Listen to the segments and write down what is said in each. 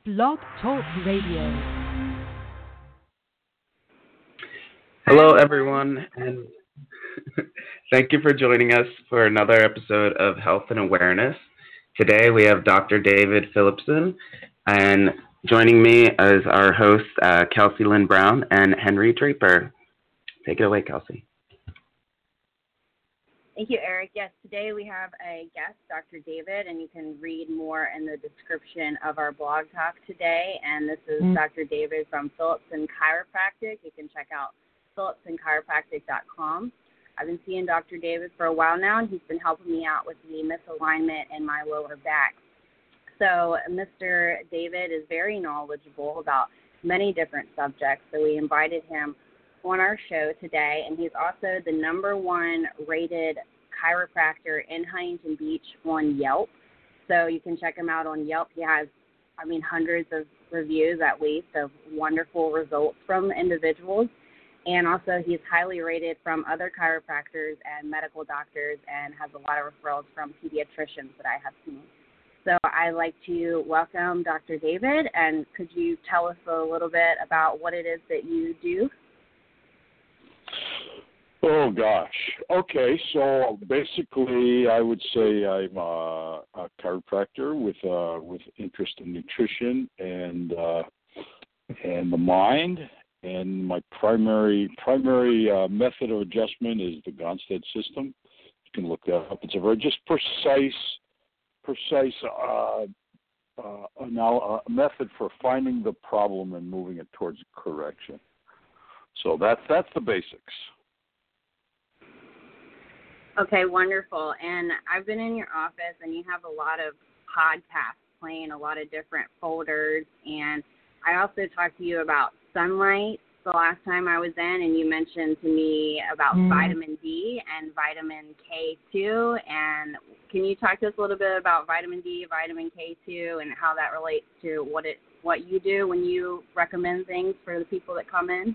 Blog Talk Radio. Hello, everyone, and thank you for joining us for another episode of Health and Awareness. Today we have Dr. David Phillipson, and joining me is our hosts, Kelsey Lynn Brown and Henry Draper. Take it away, Kelsey. Thank you, Eric. Yes, today we have a guest, Dr. David, and you can read more in the description of our blog talk today. And this is Dr. David from Phillipson Chiropractic. You can check out phillipsonchiropractic.com. I've been seeing Dr. David for a while now, and he's been helping me out with the misalignment in my lower back. So Mr. David is very knowledgeable about many different subjects, so we invited him on our show today, and he's also the #1 rated chiropractor in Huntington Beach on Yelp. So you can check him out on Yelp. He has, hundreds of reviews at least of wonderful results from individuals. And also he's highly rated from other chiropractors and medical doctors and has a lot of referrals from pediatricians that I have seen. So I'd like to welcome Dr. David, and could you tell us a little bit about what it is that you do? Oh, gosh. Okay, so basically I would say I'm a chiropractor with interest in nutrition and the mind. And my primary method of adjustment is the Gonstead system. You can look that up. It's a very just precise method for finding the problem and moving it towards correction. So that's the basics. Okay, wonderful. And I've been in your office, and you have a lot of podcasts playing, a lot of different folders. And I also talked to you about sunlight the last time I was in, and you mentioned to me about vitamin D and vitamin K2. And can you talk to us a little bit about vitamin D, vitamin K2, and how that relates to what you do when you recommend things for the people that come in?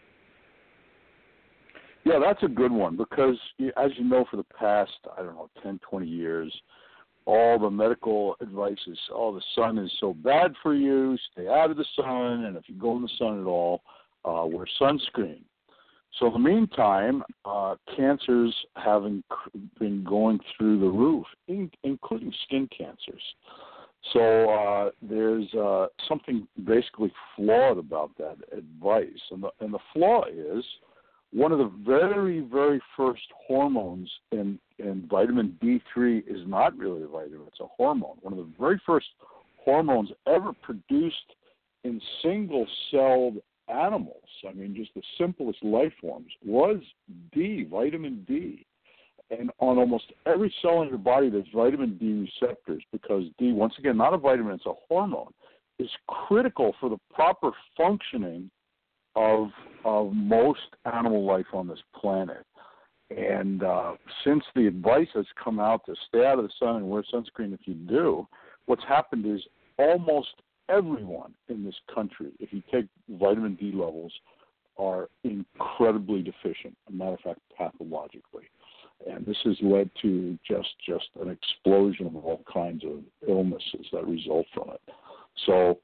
Yeah, that's a good one because, as you know, for the past, 10, 20 years, all the medical advice is, the sun is so bad for you, stay out of the sun, and if you go in the sun at all, wear sunscreen. So in the meantime, cancers have been going through the roof, including skin cancers. So there's something basically flawed about that advice, and the flaw is one of the very, very first hormones in vitamin D3 is not really a vitamin, it's a hormone. One of the very first hormones ever produced in single-celled animals, just the simplest life forms, was D, vitamin D. And on almost every cell in your body, there's vitamin D receptors because D, once again, not a vitamin, it's a hormone, is critical for the proper functioning of most animal life on this planet. And since the advice has come out to stay out of the sun and wear sunscreen if you do, what's happened is almost everyone in this country, if you take vitamin D levels, are incredibly deficient, as a matter of fact, pathologically. And this has led to just an explosion of all kinds of illnesses that result from it. So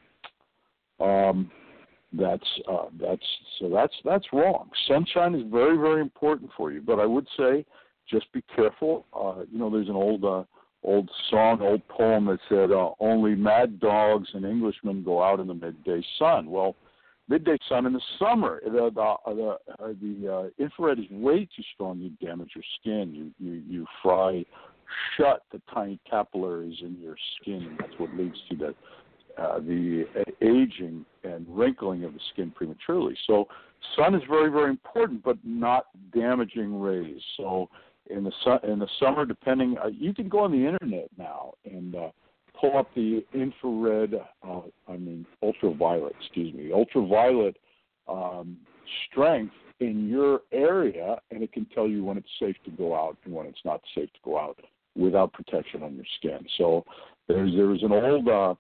that's wrong. Sunshine is very, very important for you, but I would say just be careful. There's an old song, old poem that said, "Only mad dogs and Englishmen go out in the midday sun." Well, midday sun in the summer, the infrared is way too strong. You damage your skin. You fry shut the tiny capillaries in your skin, and that's what leads to the aging and wrinkling of the skin prematurely. So sun is very, very important, but not damaging rays. So in the summer, depending, you can go on the internet now and pull up the ultraviolet strength in your area, and it can tell you when it's safe to go out and when it's not safe to go out without protection on your skin. So there was an old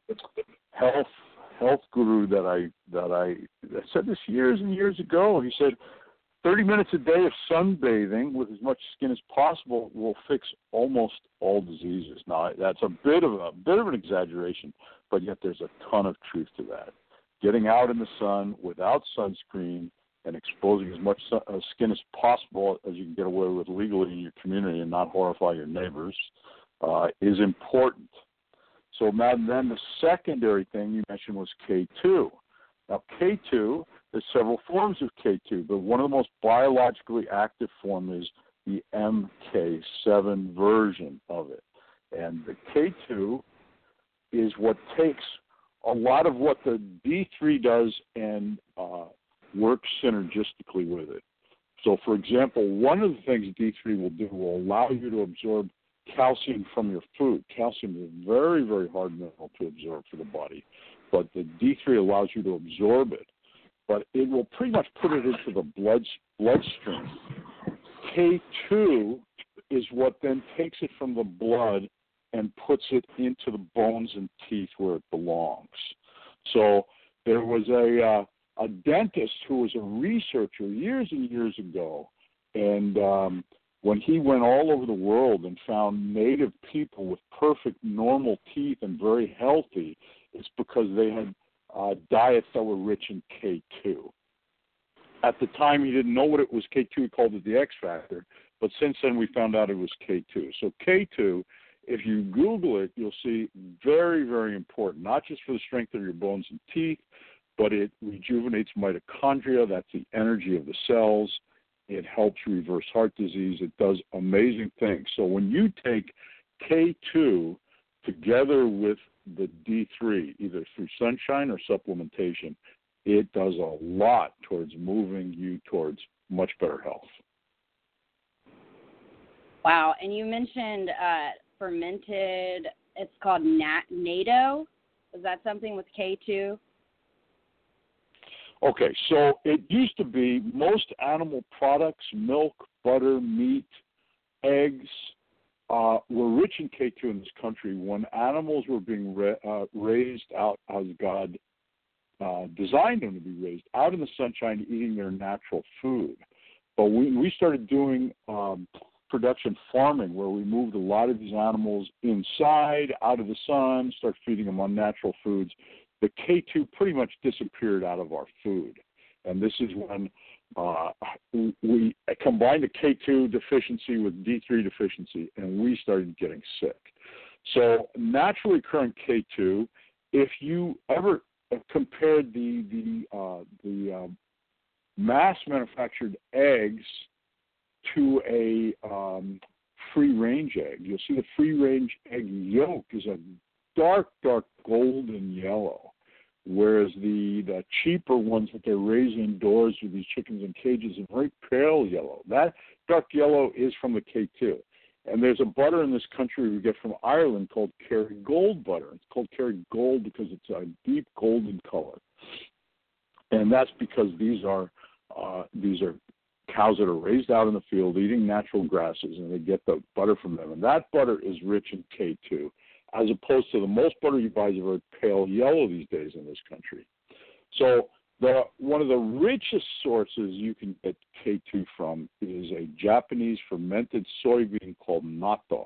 health guru that I said this years and years ago. He said, 30 minutes a day of sunbathing with as much skin as possible will fix almost all diseases. Now, that's a bit of an exaggeration, but yet there's a ton of truth to that. Getting out in the sun without sunscreen and exposing as much skin as possible as you can get away with legally in your community and not horrify your neighbors is important. So then the secondary thing you mentioned was K2. Now, K2, there's several forms of K2, but one of the most biologically active forms is the MK7 version of it. And the K2 is what takes a lot of what the D3 does and works synergistically with it. So, for example, one of the things D3 will do will allow you to absorb calcium from your food. Calcium is a very, very hard mineral to absorb for the body, but the D3 allows you to absorb it. But it will pretty much put it into the bloodstream. K2 is what then takes it from the blood and puts it into the bones and teeth where it belongs. So there was a dentist who was a researcher years and years ago, and when he went all over the world and found native people with perfect normal teeth and very healthy, it's because they had diets that were rich in K2. At the time, he didn't know what it was K2. He called it the X factor. But since then, we found out it was K2. So K2, if you Google it, you'll see very, very important, not just for the strength of your bones and teeth, but it rejuvenates mitochondria. That's the energy of the cells. It helps reverse heart disease. It does amazing things. So when you take K2 together with the D3, either through sunshine or supplementation, it does a lot towards moving you towards much better health. Wow. And you mentioned fermented, it's called natto. Is that something with K2? Okay, so it used to be most animal products, milk, butter, meat, eggs, were rich in K2 in this country when animals were being raised out as God designed them to be raised, out in the sunshine, eating their natural food. But we started doing production farming, where we moved a lot of these animals inside, out of the sun, start feeding them unnatural foods. The K2 pretty much disappeared out of our food. And this is when we combined the K2 deficiency with D3 deficiency, and we started getting sick. So naturally occurring K2, if you ever compared the mass-manufactured eggs to a free-range egg, you'll see the free-range egg yolk is a dark golden yellow, whereas the cheaper ones that they're raising indoors with these chickens in cages are very pale yellow. That dark yellow is from the K2. And there's a butter in this country we get from Ireland called Kerrygold butter. It's called Kerrygold because it's a deep golden color. And that's because these are cows that are raised out in the field eating natural grasses, and they get the butter from them. And that butter is rich in K2, as opposed to the most butter you buy is a very pale yellow these days in this country. So one of the richest sources you can get K2 from is a Japanese fermented soybean called natto,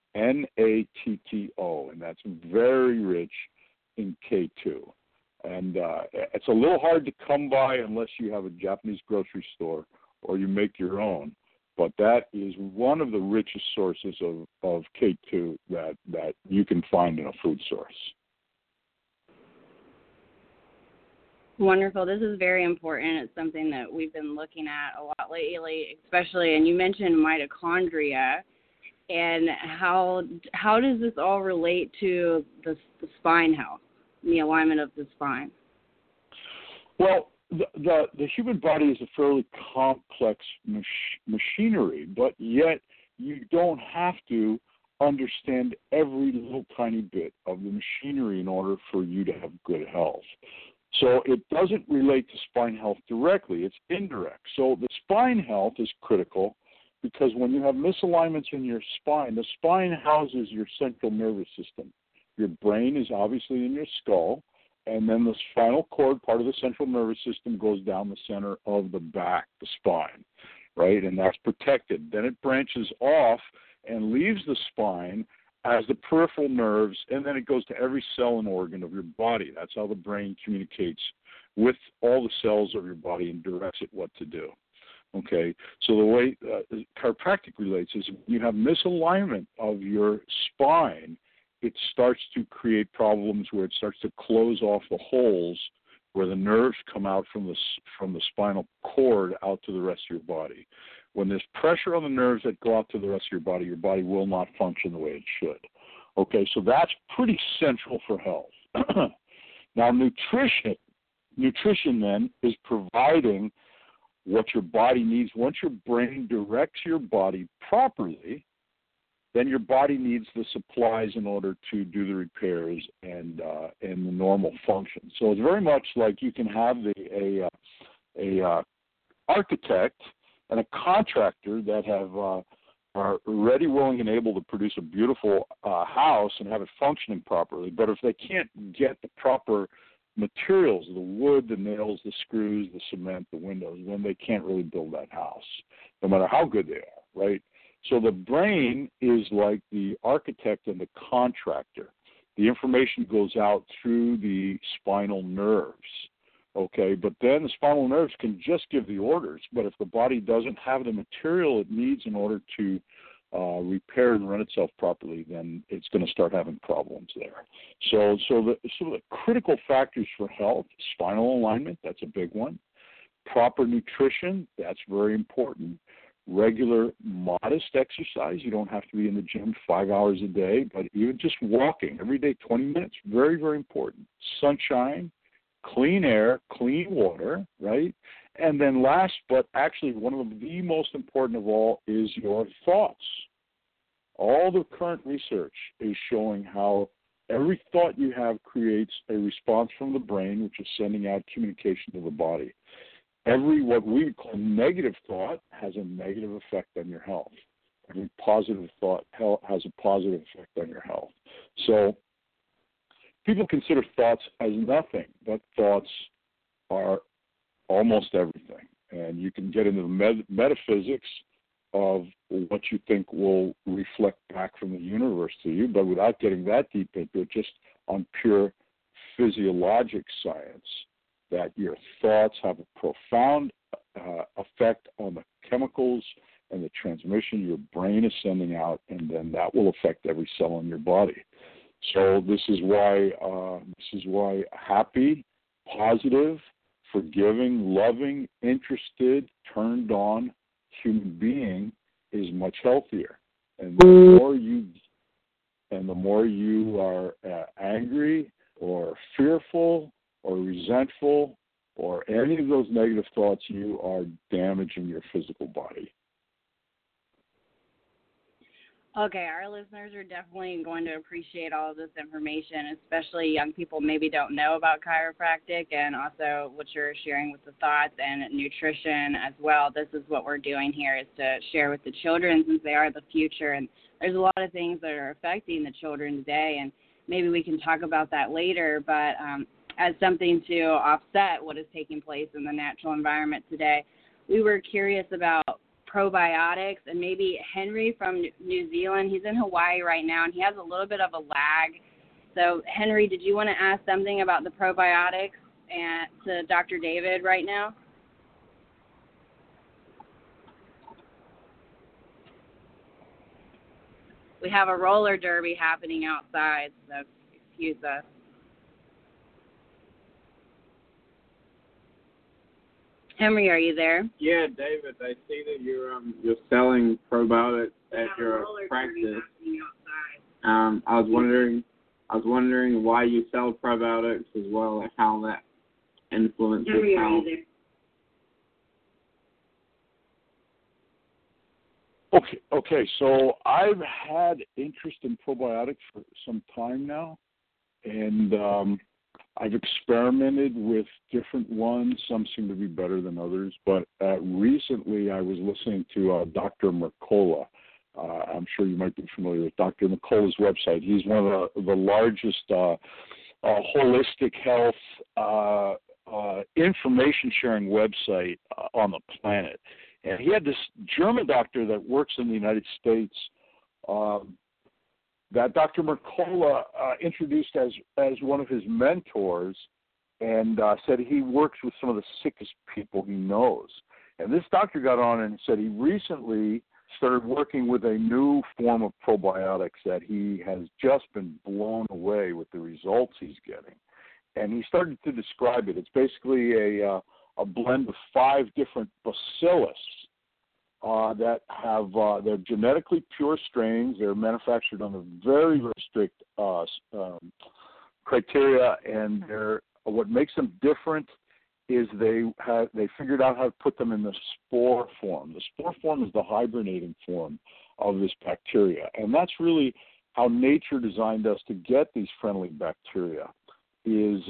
Natto, and that's very rich in K2. And it's a little hard to come by unless you have a Japanese grocery store or you make your own. But that is one of the richest sources of K2 that you can find in a food source. Wonderful. This is very important. It's something that we've been looking at a lot lately, especially, and you mentioned mitochondria, and how does this all relate to the spine health, the alignment of the spine? Well, the human body is a fairly complex machinery, but yet you don't have to understand every little tiny bit of the machinery in order for you to have good health. So it doesn't relate to spine health directly, it's indirect. So the spine health is critical because when you have misalignments in your spine, the spine houses your central nervous system. Your brain is obviously in your skull, and then the spinal cord, part of the central nervous system, goes down the center of the back, the spine, right? And that's protected. Then it branches off and leaves the spine as the peripheral nerves, and then it goes to every cell and organ of your body. That's how the brain communicates with all the cells of your body and directs it what to do. Okay, so the way chiropractic relates is when you have misalignment of your spine, it starts to create problems where it starts to close off the holes where the nerves come out from the spinal cord out to the rest of your body. When there's pressure on the nerves that go out to the rest of your body will not function the way it should. Okay, so that's pretty central for health. Now, nutrition then is providing what your body needs. Once your brain directs your body properly, then your body needs the supplies in order to do the repairs and the normal function. So it's very much like you can have a architect and a contractor that are ready, willing, and able to produce a beautiful house and have it functioning properly. But if they can't get the proper materials, the wood, the nails, the screws, the cement, the windows, then they can't really build that house, no matter how good they are, right? So the brain is like the architect and the contractor. The information goes out through the spinal nerves, okay? But then the spinal nerves can just give the orders, but if the body doesn't have the material it needs in order to repair and run itself properly, then it's going to start having problems there. So the critical factors for health: spinal alignment, that's a big one. Proper nutrition, that's very important. Regular, modest exercise. You don't have to be in the gym 5 hours a day, but even just walking every day, 20 minutes, very, very important. Sunshine, clean air, clean water, right? And then last, but actually one of the most important of all, is your thoughts. All the current research is showing how every thought you have creates a response from the brain, which is sending out communication to the body. Every what we call negative thought has a negative effect on your health. Every positive thought has a positive effect on your health. So people consider thoughts as nothing, but thoughts are almost everything. And you can get into the metaphysics of what you think will reflect back from the universe to you, but without getting that deep into it, just on pure physiologic science, that your thoughts have a profound effect on the chemicals and the transmission your brain is sending out, and then that will affect every cell in your body. So this is why happy, positive, forgiving, loving, interested, turned on human being is much healthier. And the more you are angry or fearful or resentful or any of those negative thoughts, you are damaging your physical body. Okay, our listeners are definitely going to appreciate all of this information, especially young people maybe don't know about chiropractic, and also what you're sharing with the thoughts and nutrition as well. This is what we're doing here, is to share with the children, since they are the future, and there's a lot of things that are affecting the children today, and maybe we can talk about that later, but as something to offset what is taking place in the natural environment today, we were curious about probiotics, and maybe Henry from New Zealand. He's in Hawaii right now, and he has a little bit of a lag. So, Henry, did you want to ask something about the probiotics to Dr. David right now? We have a roller derby happening outside, so excuse us. Henry, are you there? Yeah, David, I see that you're selling probiotics at your practice. I was wondering why you sell probiotics as well, and how that influences Henry, health. are you there? Okay. So I've had interest in probiotics for some time now, and I've experimented with different ones. Some seem to be better than others, but recently I was listening to Dr. Mercola. I'm sure you might be familiar with Dr. Mercola's website. He's one of the largest holistic health information sharing website on the planet. And he had this German doctor that works in the United States that Dr. Mercola introduced as one of his mentors, and said he works with some of the sickest people he knows. And this doctor got on and said he recently started working with a new form of probiotics that he has just been blown away with the results he's getting. And he started to describe it. It's basically a blend of 5 different bacillus that have they're genetically pure strains. They're manufactured under very, very strict criteria, and what makes them different is they figured out how to put them in the spore form. The spore form is the hibernating form of this bacteria, and that's really how nature designed us to get these friendly bacteria. Is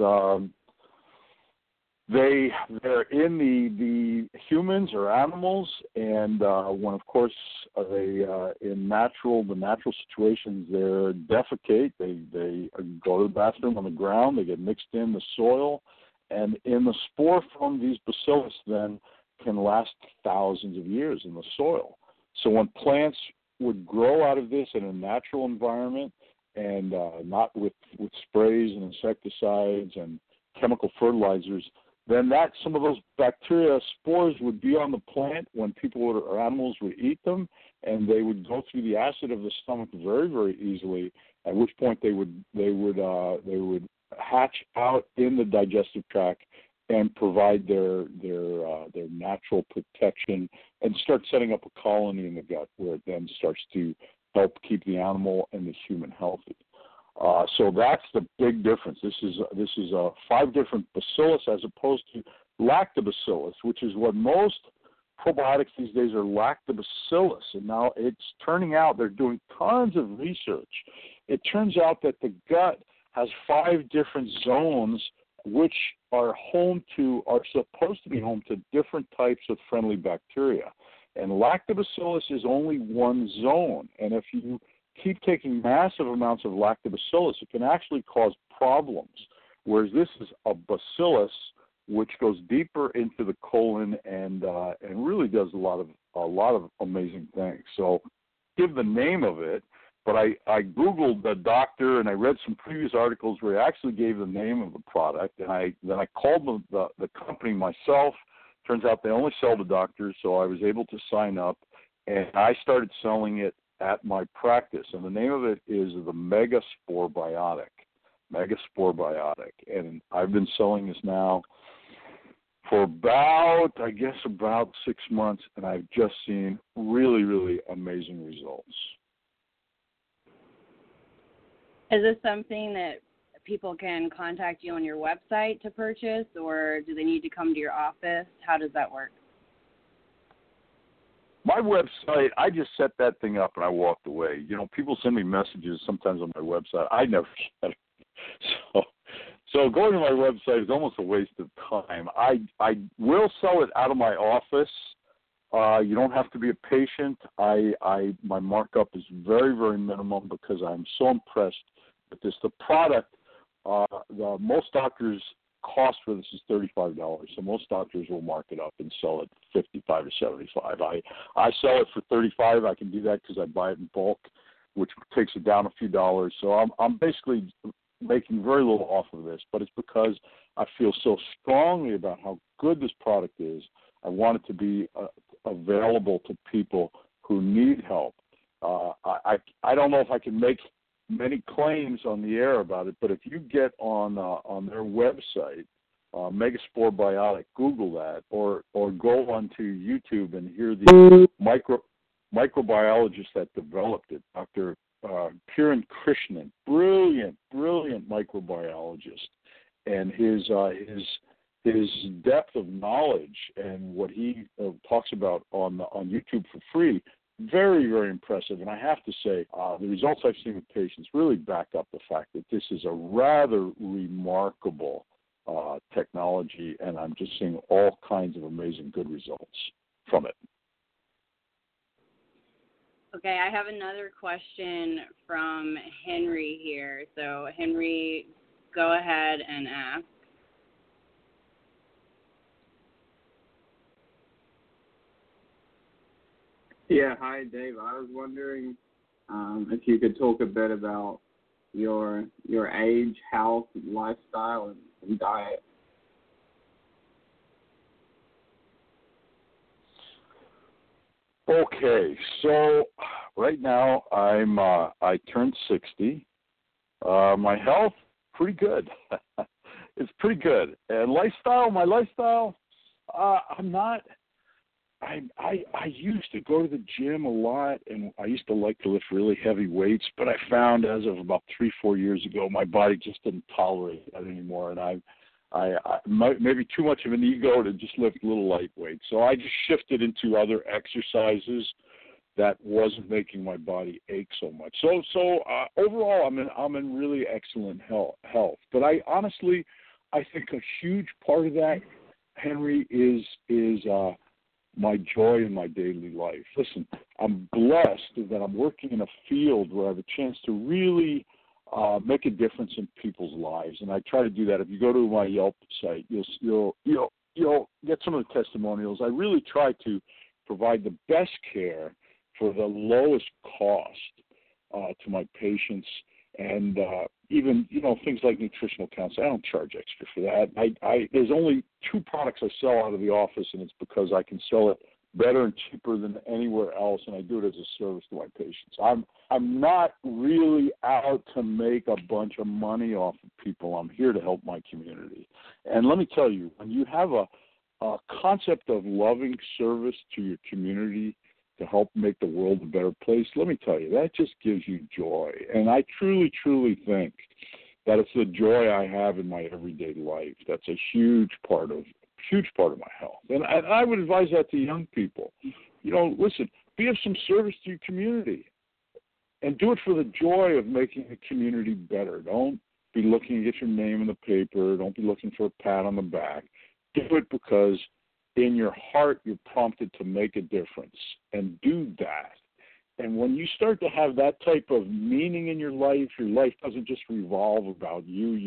they're in the humans or animals, and when of course they in the natural situations they defecate, they go to the bathroom on the ground, they get mixed in the soil, and in the spore form these bacillus then can last thousands of years in the soil. So when plants would grow out of this in a natural environment and not with sprays and insecticides and chemical fertilizers, then some of those bacteria spores would be on the plant when people or animals would eat them, and they would go through the acid of the stomach very, very easily. At which point they would hatch out in the digestive tract and provide their natural protection and start setting up a colony in the gut where it then starts to help keep the animal and the human healthy. So that's the big difference. This is 5 different bacillus as opposed to lactobacillus, which is what most probiotics these days are, lactobacillus. And now it's turning out they're doing tons of research. It turns out that the gut has 5 different zones which are supposed to be home to different types of friendly bacteria. And lactobacillus is only one zone. And if you keep taking massive amounts of lactobacillus, it can actually cause problems. Whereas this is a bacillus which goes deeper into the colon and really does a lot of amazing things. So, give the name of it, but I Googled the doctor and I read some previous articles where he actually gave the name of the product, and then I called the company myself. Turns out they only sell to doctors, so I was able to sign up, and I started selling it at my practice, and the name of it is the Megaspore Biotic. And I've been selling this now for about 6 months, and I've just seen really, really amazing results. Is this something that people can contact you on your website to purchase, or do they need to come to your office? How does that work? My website, I just set that thing up and I walked away. People send me messages sometimes on my website. I never get it. So going to my website is almost a waste of time. I will sell it out of my office. You don't have to be a patient. My markup is very, very minimum because I'm so impressed with this. The product, most doctors' cost for this is $35. So most doctors will mark it up and sell it $55 or $75. I sell it for $35. I can do that because I buy it in bulk, which takes it down a few dollars. So I'm basically making very little off of this, but it's because I feel so strongly about how good this product is. I want it to be available to people who need help. I don't know if I can make many claims on the air about it, but if you get on their website, Megaspore Biotic, Google that, or go onto YouTube and hear the microbiologist that developed it, Dr. Kiran Krishnan, brilliant microbiologist, and his depth of knowledge and what he talks about on YouTube for free, very, very impressive. And I have to say, the results I've seen with patients really back up the fact that this is a rather remarkable technology, and I'm just seeing all kinds of amazing good results from it. Okay, I have another question from Henry here. So Henry go ahead and ask. Yeah, hi, Dave. I was wondering if you could talk a bit about your age, health, lifestyle, and diet. Okay, so right now I turned 60. My health, pretty good. It's pretty good. And my lifestyle, I'm not. I used to go to the gym a lot, and I used to like to lift really heavy weights. But I found as of about 3-4 years ago, my body just didn't tolerate that anymore, and I maybe too much of an ego to just lift little lightweight. So I just shifted into other exercises that wasn't making my body ache so much. So overall, I'm in really excellent health. But I honestly, I think a huge part of that, Henry, is my joy in my daily life. Listen, I'm blessed that I'm working in a field where I have a chance to really make a difference in people's lives, and I try to do that. If you go to my Yelp site, you'll get some of the testimonials. I really try to provide the best care for the lowest cost to my patients, and even things like nutritional counseling. I don't charge extra for that. There's only 2 products I sell out of the office, and it's because I can sell it better and cheaper than anywhere else, and I do it as a service to my patients. I'm not really out to make a bunch of money off of people. I'm here to help my community. And let me tell you, when you have a concept of loving service to your community to help make the world a better place, let me tell you, that just gives you joy. And I truly, truly think that it's the joy I have in my everyday life that's a huge part of my health. And I would advise that to young people. Listen, be of some service to your community and do it for the joy of making the community better. Don't be looking to get your name in the paper. Don't be looking for a pat on the back. Do it because in your heart you're prompted to make a difference, and do that. And when you start to have that type of meaning in your life doesn't just revolve about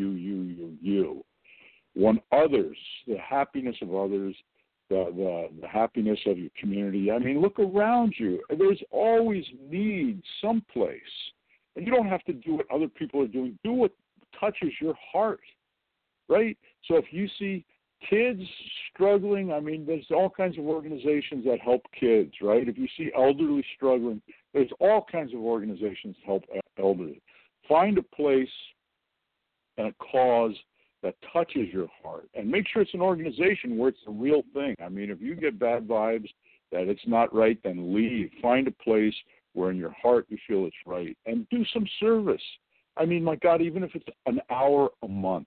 you. When others, the happiness of others, the happiness of your community, look around you. There's always need someplace. And you don't have to do what other people are doing. Do what touches your heart, right? So if you see kids struggling, there's all kinds of organizations that help kids, right? If you see elderly struggling, there's all kinds of organizations to help elderly. Find a place and a cause that touches your heart, and make sure it's an organization where it's the real thing. If you get bad vibes that it's not right, then leave. Find a place where in your heart you feel it's right, and do some service. My God, even if it's an hour a month,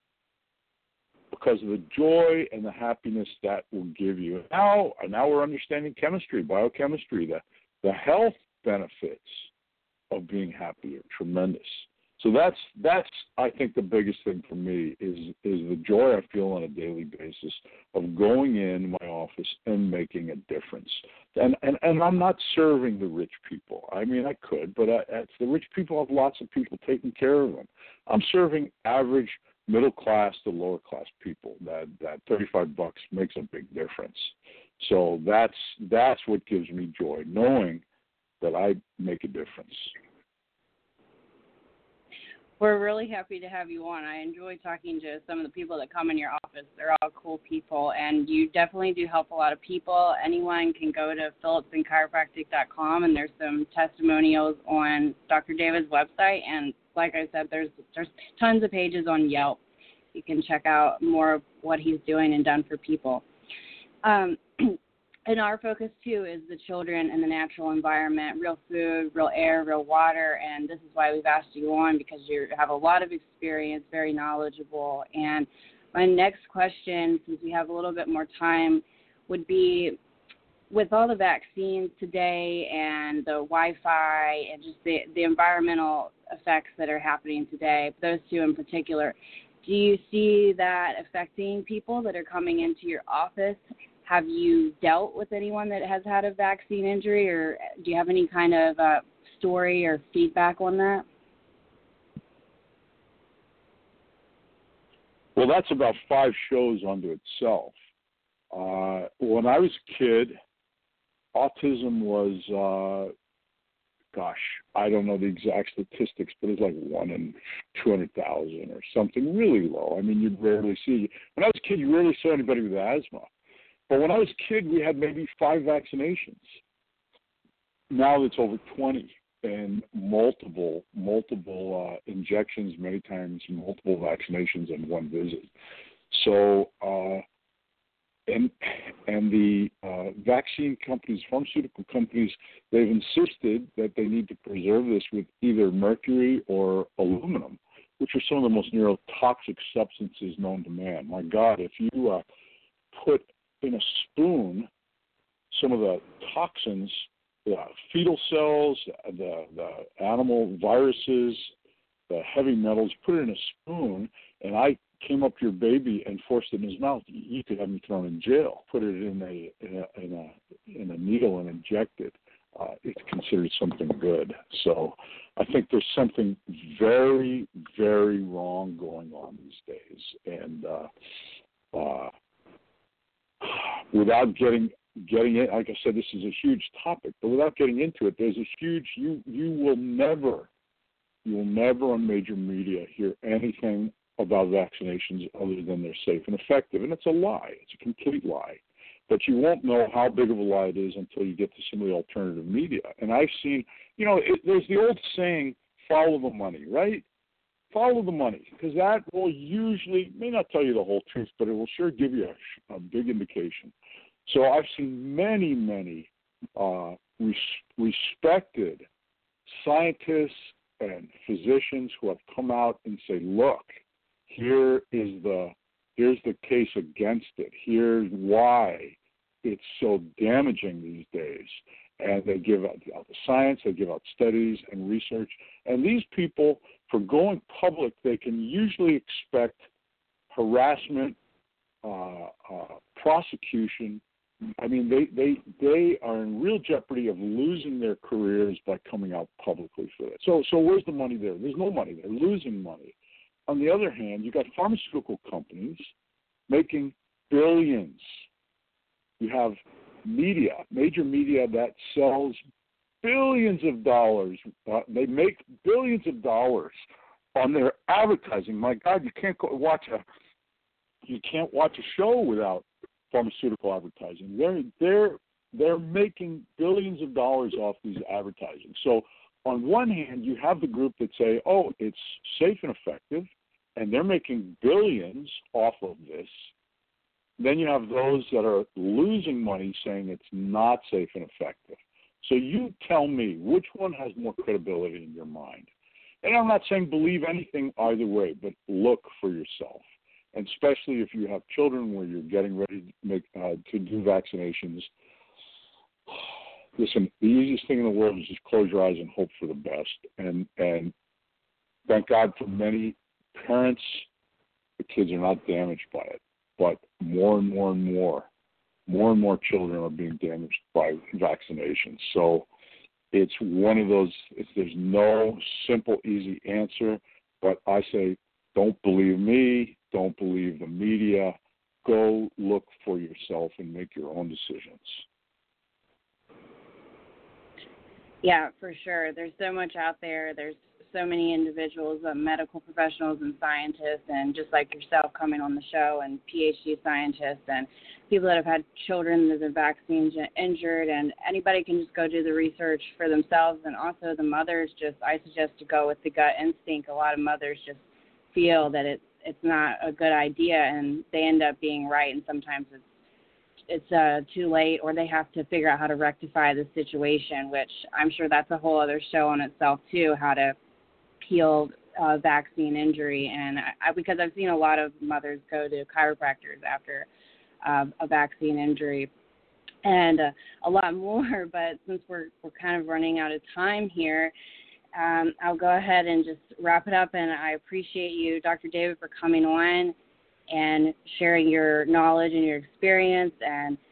because of the joy and the happiness that will give you. Now we're understanding chemistry, biochemistry, the health benefits of being happy are tremendous. So that's I think the biggest thing for me is the joy I feel on a daily basis of going in my office and making a difference. And I'm not serving the rich people. I could, but the rich people have lots of people taking care of them. I'm serving average middle class to lower class people. That $35 makes a big difference. So that's what gives me joy, knowing that I make a difference. We're really happy to have you on. I enjoy talking to some of the people that come in your office. They're all cool people, and you definitely do help a lot of people. Anyone can go to phillipsandchiropractic.com, and there's some testimonials on Dr. David's website. And like I said, there's tons of pages on Yelp. You can check out more of what he's doing and done for people. And our focus, too, is the children and the natural environment, real food, real air, real water, and this is why we've asked you on, because you have a lot of experience, very knowledgeable. And my next question, since we have a little bit more time, would be, with all the vaccines today and the Wi-Fi and just the environmental effects that are happening today, those two in particular, do you see that affecting people that are coming into your office? Have you dealt with anyone that has had a vaccine injury, or do you have any kind of story or feedback on that? Well, that's about 5 shows unto itself. When I was a kid, autism was, I don't know the exact statistics, but it's like 1 in 200,000 or something really low. I mean, you'd rarely see. When I was a kid, you rarely saw anybody with asthma. But when I was a kid, we had maybe 5 vaccinations. Now it's over 20 and multiple injections, many times multiple vaccinations in one visit. So, and the vaccine companies, pharmaceutical companies, they've insisted that they need to preserve this with either mercury or aluminum, which are some of the most neurotoxic substances known to man. My God, if you put in a spoon some of the toxins, the fetal cells, the animal viruses, the heavy metals, put it in a spoon, and I came up to your baby and forced it in his mouth, you could have me thrown in jail. Put it in a needle and inject it. It's considered something good. So I think there's something very, very wrong going on these days. And without getting it, like I said, this is a huge topic, but without getting into it, there's a huge, you will never on major media hear anything about vaccinations other than they're safe and effective. And it's a lie. It's a complete lie. But you won't know how big of a lie it is until you get to some of the alternative media. And I've seen, there's the old saying, follow the money, right? Follow the money, because that will usually, may not tell you the whole truth, but it will sure give you a big indication. So I've seen many respected scientists and physicians who have come out and say, look, here's the case against it. Here's why it's so damaging these days. And they give out the science, they give out studies and research. And these people, for going public, they can usually expect harassment, prosecution. I mean, they are in real jeopardy of losing their careers by coming out publicly for it. So where's the money there? There's no money. They're losing money. On the other hand, you've got pharmaceutical companies making billions. You have media, major media that sells billions of dollars. They make billions of dollars on their advertising. My God, you can't watch a show without pharmaceutical advertising. They're making billions of dollars off these advertising. So on one hand, you have the group that say, oh, it's safe and effective, and they're making billions off of this. Then you have those that are losing money saying it's not safe and effective. So you tell me, which one has more credibility in your mind? And I'm not saying believe anything either way, but look for yourself. And especially if you have children where you're getting ready to do vaccinations, listen, the easiest thing in the world is just close your eyes and hope for the best. And thank God for many parents, the kids are not damaged by it. But more and more children are being damaged by vaccinations. So it's one of those, there's no simple, easy answer. But I say, don't believe me, don't believe the media. Go look for yourself and make your own decisions. Yeah, for sure. There's so much out there. There's so many individuals, medical professionals and scientists, and just like yourself coming on the show, and PhD scientists and people that have had children that have been vaccine injured, and anybody can just go do the research for themselves. And also the mothers, I suggest to go with the gut instinct. A lot of mothers just feel that it's not a good idea, and they end up being right, and sometimes it's too late, or they have to figure out how to rectify the situation, which I'm sure that's a whole other show on itself too, how to heal vaccine injury. And because I've seen a lot of mothers go to chiropractors after a vaccine injury, and a lot more. But since we're kind of running out of time here, I'll go ahead and just wrap it up. And I appreciate you, Dr. David, for coming on and sharing your knowledge and your experience. And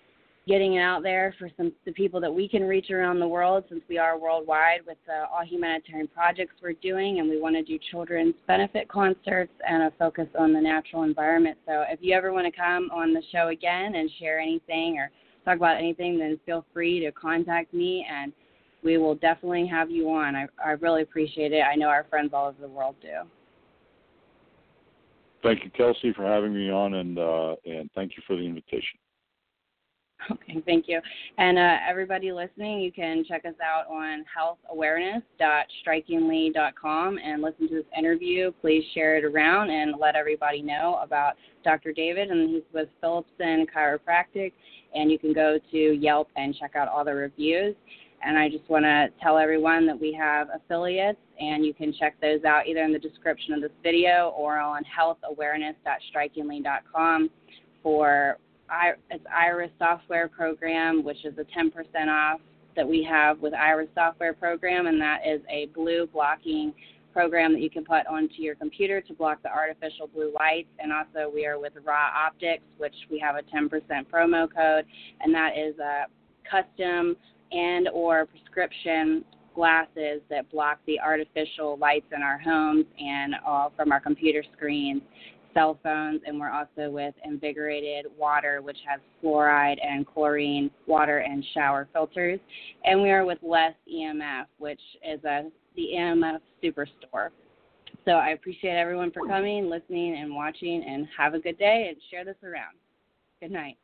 getting it out there for the people that we can reach around the world, since we are worldwide with all humanitarian projects we're doing, and we want to do children's benefit concerts and a focus on the natural environment. So if you ever want to come on the show again and share anything or talk about anything, then feel free to contact me, and we will definitely have you on. I really appreciate it. I know our friends all over the world do. Thank you, Kelsey, for having me on, and thank you for the invitation. Okay, thank you. And everybody listening, you can check us out on healthawareness.strikingly.com and listen to this interview. Please share it around and let everybody know about Dr. David. And he's with Phillipson Chiropractic, and you can go to Yelp and check out all the reviews. And I just want to tell everyone that we have affiliates, and you can check those out either in the description of this video or on healthawareness.strikingly.com for it's Iris software program, which is a 10% off that we have with Iris software program, and that is a blue blocking program that you can put onto your computer to block the artificial blue lights. And also we are with Raw Optics, which we have a 10% promo code, and that is a custom and or prescription glasses that block the artificial lights in our homes and from our computer screens, cell phones. And we're also with Invigorated Water, which has fluoride and chlorine water and shower filters. And we are with Less EMF, which is the EMF Superstore. So I appreciate everyone for coming, listening, and watching, and have a good day, and share this around. Good night.